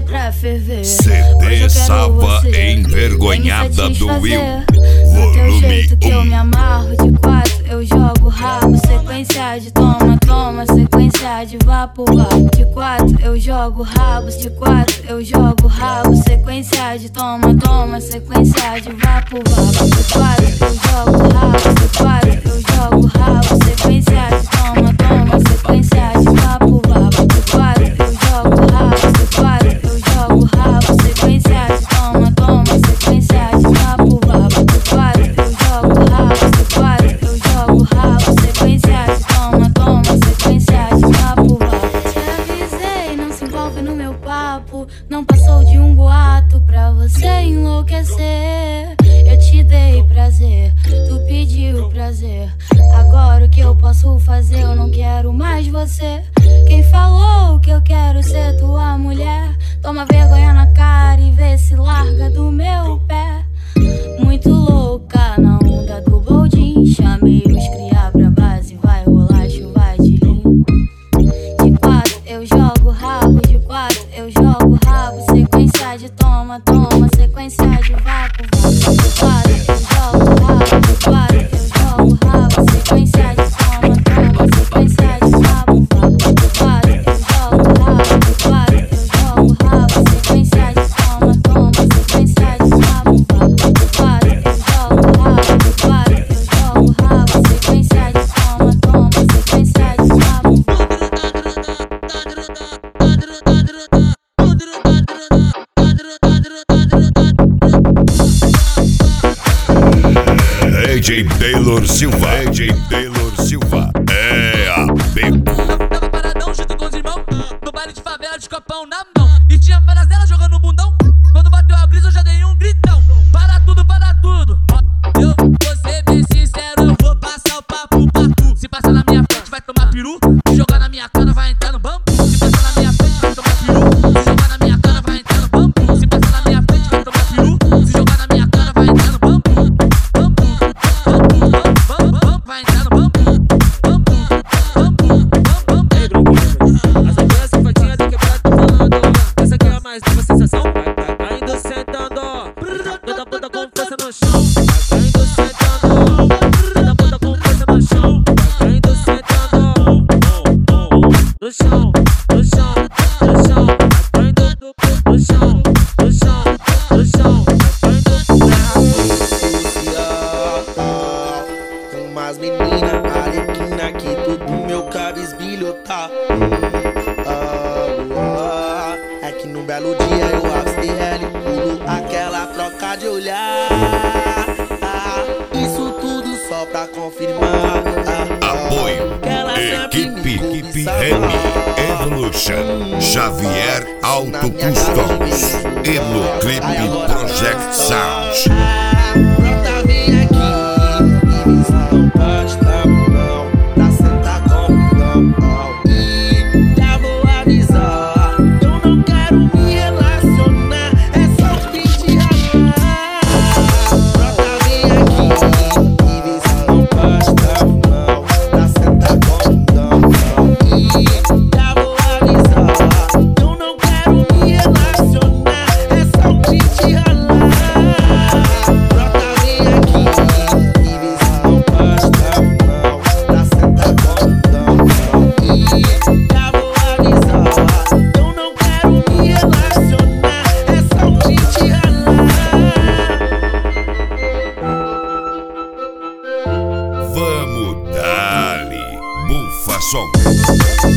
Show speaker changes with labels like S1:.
S1: você pra ferver.
S2: CD Sava Envergonhada do Will,
S1: do teu
S2: volume
S1: jeito que eu me
S2: 1.
S1: amarro, de quatro eu jogo rabo. Sequência de toma, toma, sequência de vapo, vapo. De quatro eu jogo rabos, de quatro eu jogo rabo. Sequência de toma, toma, sequência de vapo, vapo. De quatro eu jogo rabo, de quatro eu jogo rabo. Sequência de toma, toma, sequência de vapo, vapo. De quatro eu jogo rabo, de quatro eu jogo rabo. Sequência de toma, toma, sequência de vapo, vapo. De quatro eu jogo rabo, de quatro eu jogo rabo. Sequência de toma, toma, sequência de vapo, vapo. Te avisei, não se envolve no meu papo. Não passou de um boato pra você enlouquecer. Eu te dei prazer, tu pediu prazer. Agora o que eu posso fazer? Eu não quero mais você. Quem falou que eu quero ser tua mulher? Toma vergonha na cara e vê se larga do meu pé. Muito louca na onda do boldin. Chamei os cria pra base, vai rolar chuva de rim. De quatro eu jogo rabo, de quatro eu jogo rabo. Sequência de toma, toma, sequência de vapo, vapo. De quatro eu jogo rabo, de quatro eu jogo rabo. Sequência de toma, toma, sequência de vapo, vapo. De quatro eu jogo rabo, de quatro eu jogo rabo. Sequência de toma, toma, sequência de vapo, vapo. De quatro eu jogo rabo, de quatro eu jogo rabo. Sequência de toma, toma, sequência de vapo, vapo.
S2: DJ Taylor Silva, DJ Taylor Silva, é a Beco.
S3: Tava paradão junto com os irmãos, no baile de favela de copão na mão. E tinha várias delas jogando bundão. Quando bateu a brisa eu já dei um gritão. Para tudo, para tudo. Eu vou ser bem sincero, eu vou passar o papo pra tu. Se passar na minha frente vai tomar peru. Se jogar na minha cana vai entrar no bambu. Se passar na minha frente vai tomar peru. Se jogar na minha cana vai entrar no bambu. Se passar na minha frente vai tomar peru. Se jogar na minha cana vai entrar no bambu. Vai entrar no bambu. Essa aqui é a safadinha do quebrado, tô falando. Essa aqui é a mais nova sensação. Tá indo sentando, toda bunda com força no chão. Tá indo sentando, toda bunda com força no chão. Tá indo sentando, no chão, no chão, no chão. Tá indo no chão, no chão, no chão. Tá indo
S4: com umas meninas alequina que tudo meu cabisbilho tá. É que num belo dia eu absterrei e pulo aquela troca de olhar. Isso tudo só pra confirmar.
S2: Apoio, equipe Remy, Evolution, Xavier Auto Customs, Eloclip Project Sound.
S4: Brota, vem aqui e vê se não pode dar não. Pra sentar com não. E já vou avisar, eu não quero me relacionar, é só um pente ralar. Brota, vem aqui e vê se não pode dar não. Pra sentar com não. E já vou avisar, eu não quero me relacionar, é só um pente ralar. Brota, vem aqui e vê se não pode dar não. Pra sentar com não. E já vou avisar, eu não quero me relacionar, é só um pente ralar.
S2: Vamos dali, Bufa Som.